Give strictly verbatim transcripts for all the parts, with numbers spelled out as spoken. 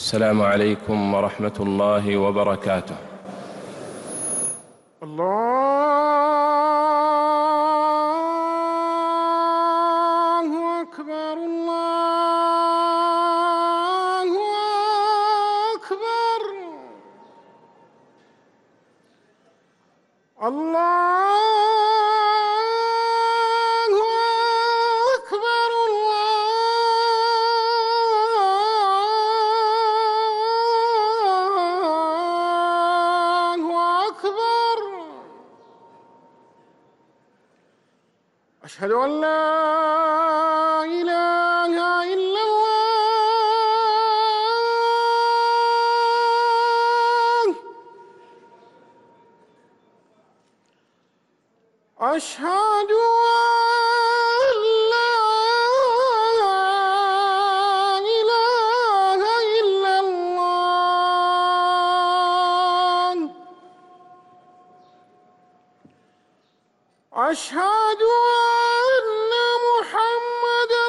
السلام عليكم ورحمة الله وبركاته. الله أكبر، الله أكبر، الله أكبر، الله أكبر. أشهد أن لا إله إلا الله. أشهد أن لا إله إلا الله. أشهد أن محمدًا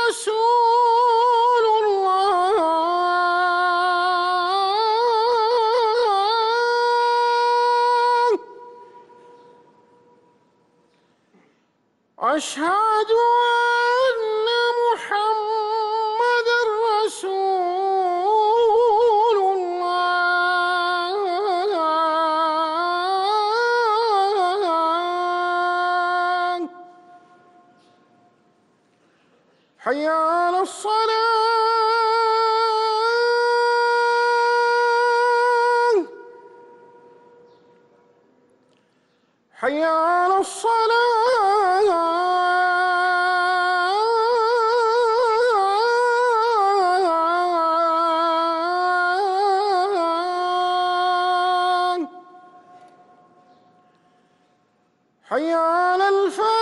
رسول الله. أشهد أن محمدًا رسول الله. حي على الصلاة، حي على الصلاة. حي على الفلاح.